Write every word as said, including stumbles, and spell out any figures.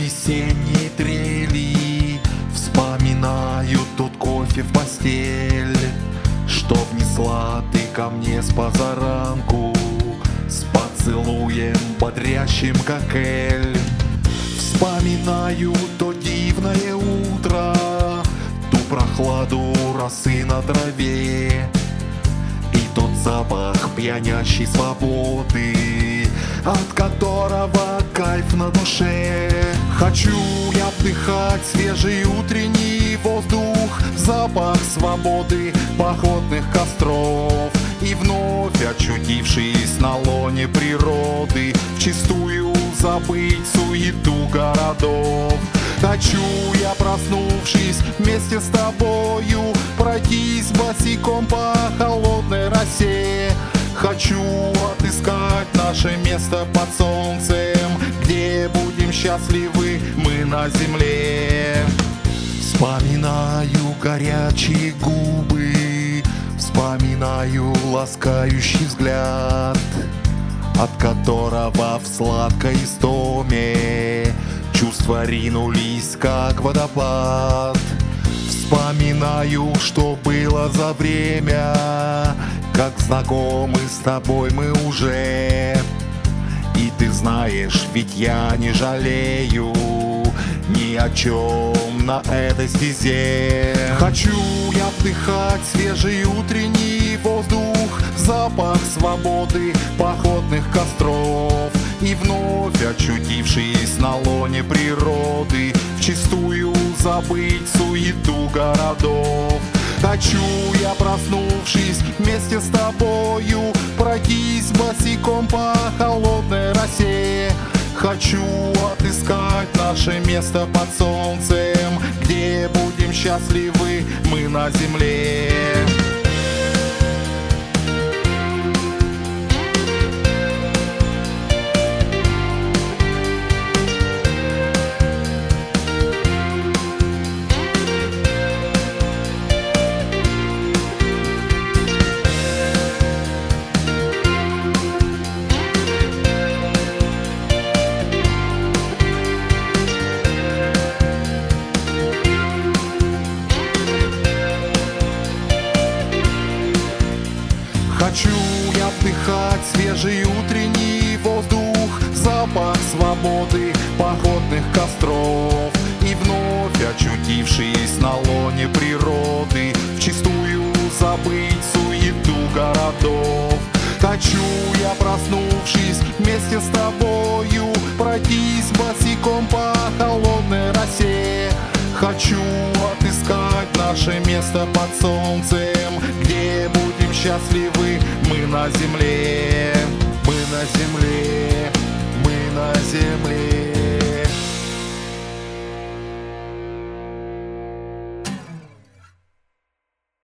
весенней трели вспоминаю тот кофе в постель, что внесла ты ко мне с позаранку, с поцелуем бодрящим, как эль. Вспоминаю то дивное утро, ту прохладу росы на траве и тот запах пьянящей свободы, от которого кайф на душе. Хочу я вдыхать свежий утренний воздух, запах свободы, походных костров, и вновь очутившись на лоне природы, вчистую забыть суету городов. Хочу я, проснувшись вместе с тобою, пройтись босиком по холодной росе. Хочу отыскать наше место под солнцем, где будем счастливы мы на земле. Вспоминаю горячие губы, вспоминаю ласкающий взгляд, от которого в сладкой истоме чувства ринулись, как водопад. Вспоминаю, что было за время, как знакомы с тобой мы уже. И ты знаешь, ведь я не жалею ни о чем на этой стезе. Хочу я вдыхать свежий утренний воздух, запах свободы, походных костров, и вновь очутившись на лоне природы, вчистую забыть суету городов. Хочу я, проснувшись вместе с тобою, пройтись босиком по холодной росе. Хочу отыскать наше место под солнцем, где будем счастливы мы на земле. Хочу я вдыхать свежий утренний воздух, запах свободы, походных костров, и вновь очутившись на лоне природы, вчистую забыть суету городов. Хочу я, проснувшись вместе с тобою, пройтись босиком по холодной росе. Хочу отыскать наше место под солнцем, где будем счастливы мы на земле.